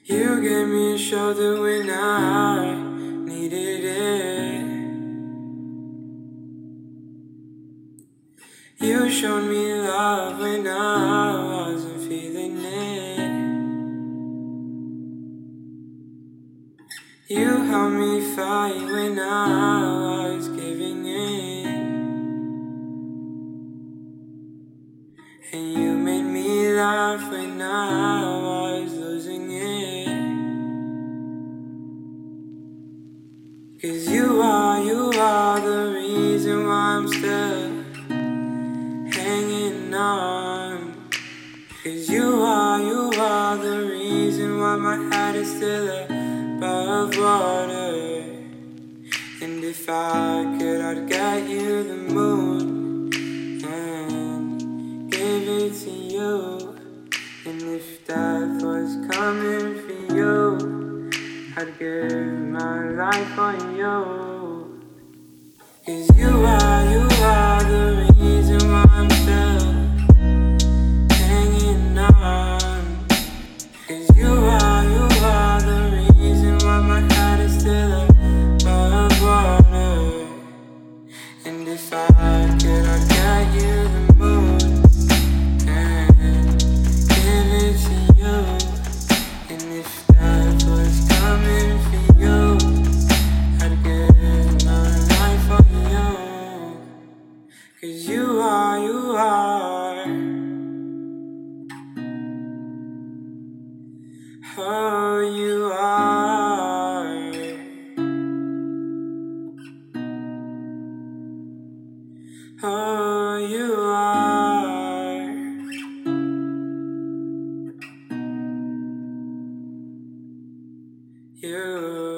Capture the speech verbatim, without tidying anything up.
You gave me a shoulder when I needed it. You showed me love when I wasn't feeling it. You helped me fight when I was giving in. And you made me laugh when I was losing it. 'Cause you are, you are the reason why I'm still hanging on. 'Cause you are, you are the reason why my head is still above water. And if I could, I'd get you the moon and give it to you. And if death was coming for you, I'd give my life for you. 'Cause you are, you are the reason why I'm still hanging on. 'Cause you are, you are the reason why my head is still above water. And if I could, I'd get you the moon and give it to you. And if death was coming for you, I'd give my life for you. 'Cause you are, you are, oh you are, oh you are, you